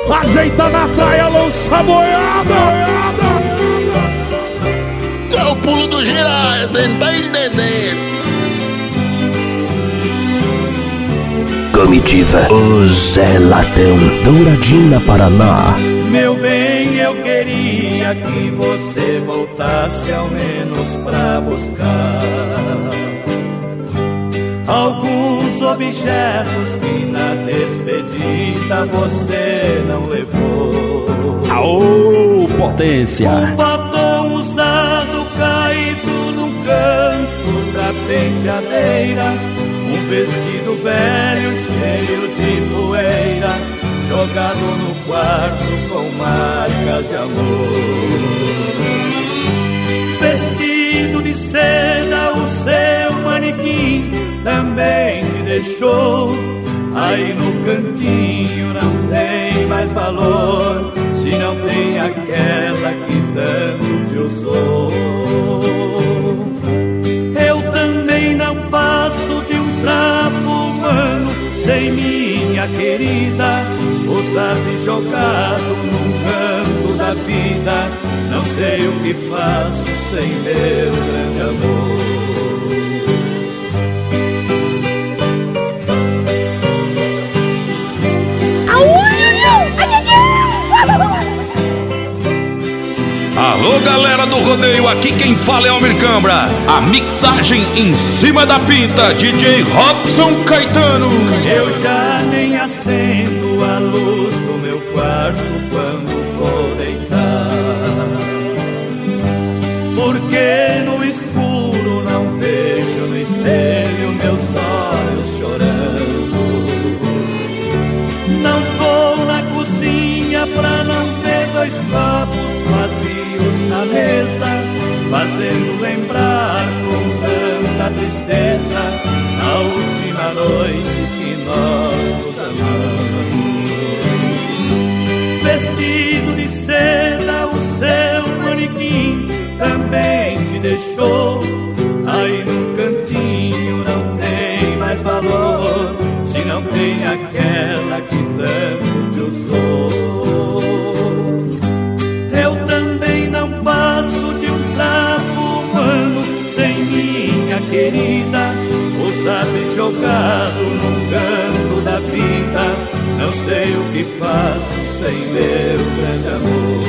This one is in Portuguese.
ajeita na traia, lança a boiada. É o pulo do girar, você não tá entendendo. Comitiva O Zé Latão, Douradina, Paraná. Meu bem, eu queria que você voltasse ao menos pra buscar alguns objetos que na despedida você não levou. Aô, potência! Um batom usado caído num canto da penteadeira, um vestido velho cheio de poeira, jogado no quarto com marcas de amor. Vestido de seda, o seu manequim também me deixou. Aí no cantinho não tem mais valor, se não tem aquela que tanto te usou. Eu também não passo de um trapo humano sem minha querida, usado e jogado num canto da vida. Não sei o que faço sem meu grande amor. Alô, galera do rodeio, aqui quem fala é Almir Cambra. A mixagem em cima da pinta, DJ Robson Caetano. Eu já nem acendo a luz do meu quarto quando vou deitar, porque no escuro não vejo no espelho meus olhos chorando. Não vou na cozinha pra não ver dois copos vazios na mesa, fazendo lembrar com tanta tristeza a última noite que nós nos amamos. Vestido de seda, o seu manequim também te deixou. Aí num cantinho não tem mais valor, se não tem aquela que tanto te usou. Eu também não passo de um trapo humano sem minha querida, usado e jogado num canto da vida. Não sei o que faço sem meu grande amor.